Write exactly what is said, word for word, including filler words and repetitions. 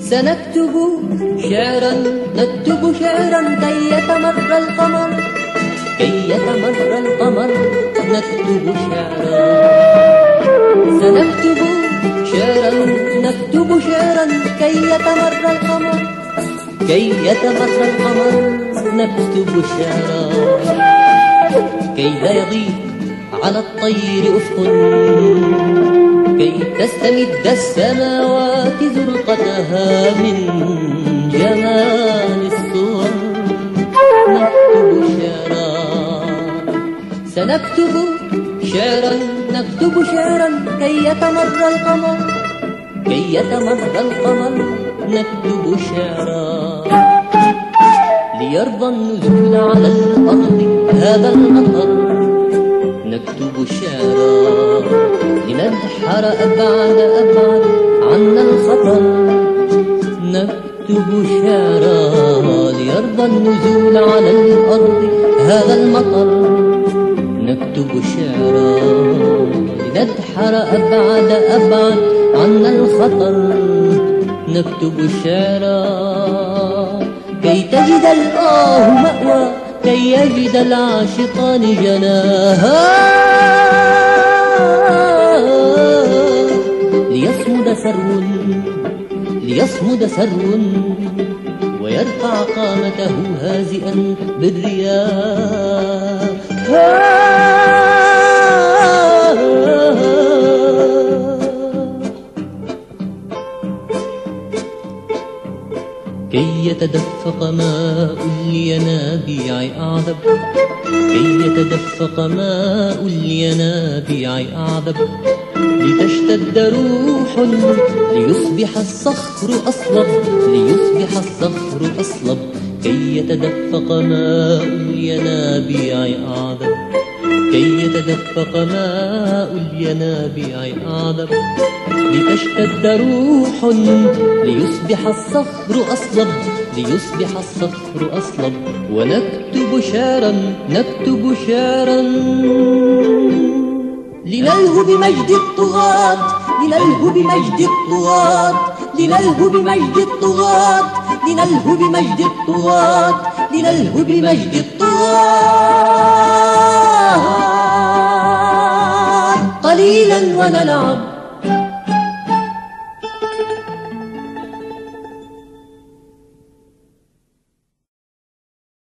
سنكتب شعرا نكتب شعرا كي يتمر القمر كي يتمر القمر نكتب شعرا سنكتب شعرا نكتب شعرا كي يتمر القمر كي يتمر القمر نكتب شعرا كي لا يضيق على الطير أفق كي تستمد السماوات زرقتها من جمال الصور نكتب شعرا سنكتب شعرا نكتب شعرا كي يتمر القمر كي يتمر القمر نكتب شعرا ليرضى النزول على الأرض هذا المطر نكتب شعرا لندحر أبعد أبعد عنا الخطر نكتب شعرا ليرضى النزول على الأرض هذا المطر نكتب شعرا لندحر أبعد أبعد عنا الخطر نكتب شعرا كي تجد الآه مأوى كي يجد العاشقان جناها ليصمد سرو ليصمد سرو ويرفع قامته هازئا بالرياح كي يتدفق ماء الينابيع أعذب كي يتدفق ماء الينابيع أعذب لتشتد روح ليصبح الصخر أصلب ليصبح الصخر أصلب كي يتدفق ماء الينابيع أعذب كي يتدفق ماء الينابيع أعذب لتشتد روح ليصبح الصخر أصلب ليصبح الصخر أصلب ونكتب شعرا نكتب شعرا لنلهو بمجد الطغاة لنلهو بمجد الطغاة لنلهو بمجد الطغاة لنلهو بمجد الطغاة لنلهو بمجد الطغاة قليلا ونلعب